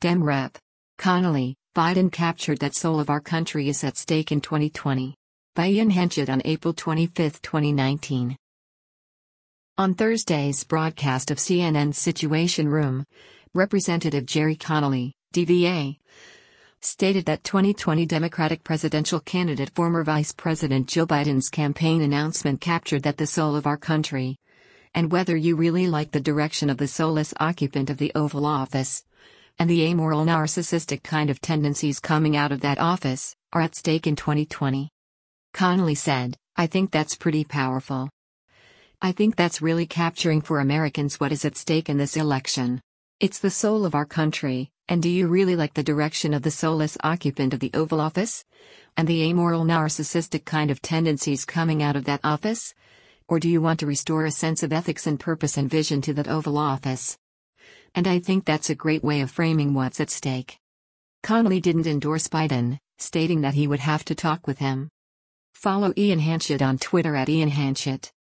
Dem Rep. Connolly, Biden captured that soul of our country is at stake in 2020. By Ian Henchett on April 25, 2019. On Thursday's broadcast of CNN's Situation Room, Representative Jerry Connolly, DVA, stated that 2020 Democratic presidential candidate former Vice President Joe Biden's campaign announcement captured that the soul of our country. And whether you really like the direction of the soulless occupant of the Oval Office, and the amoral narcissistic kind of tendencies coming out of that office, are at stake in 2020. Connolly said, "I think that's pretty powerful. I think that's really capturing for Americans what is at stake in this election. It's the soul of our country, and do you really like the direction of the soulless occupant of the Oval Office? And the amoral narcissistic kind of tendencies coming out of that office? Or do you want to restore a sense of ethics and purpose and vision to that Oval Office?" And I think that's a great way of framing what's at stake. Connolly didn't endorse Biden, stating that he would have to talk with him. Follow Ian Henchett on Twitter at Ian Henchett.